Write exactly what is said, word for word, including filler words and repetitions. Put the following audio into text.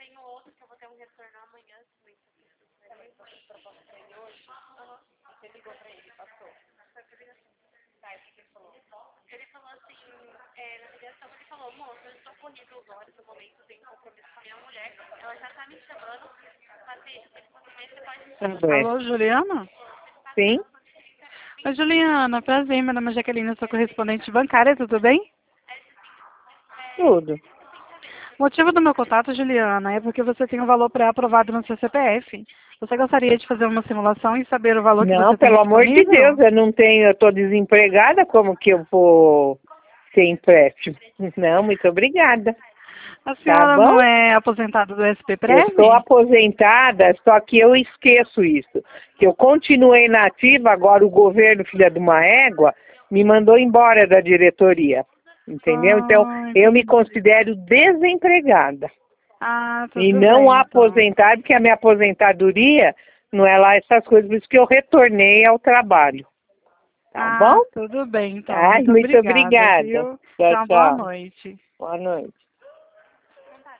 tenho outro que eu vou ter um retorno amanhã. Também foi proposta pra ele hoje. Uhum. Você ligou pra ele, passou? Foi por ligação. Tá, o que ele falou? Ele falou assim, é, na ligação ele falou, moça, eu estou corrido agora, no momento, tenho compromisso com a minha mulher, ela já tá me chamando, Patrícia, você pode... É. Alô, Juliana? Sim. Oi, Juliana, prazer, meu nome é Jaqueline, eu sou correspondente bancária, tudo bem? Tudo. O motivo do meu contato, Juliana, é porque você tem um valor pré-aprovado no seu C P F. Você gostaria de fazer uma simulação e saber o valor que Não, você tem pelo amor de disponível? Deus, eu não tenho, eu tô desempregada, como que eu vou ter empréstimo? Não, muito obrigada. A Tá senhora bom? não é aposentada do S P Eu estou Prev? aposentada, só que eu esqueço isso. Que eu continuei na ativa, agora o governo, filha de uma égua, me mandou embora da diretoria. Entendeu? Então, Ah, eu me entendi. considero desempregada. Ah, E tudo não bem, então. aposentada, porque a minha aposentadoria não é lá essas coisas, por isso que eu retornei ao trabalho. Tá bom? Ah, tudo bem, então. Ai, Muito muito obrigada, obrigada. viu? Tchau, Então, boa tchau. noite. Boa noite.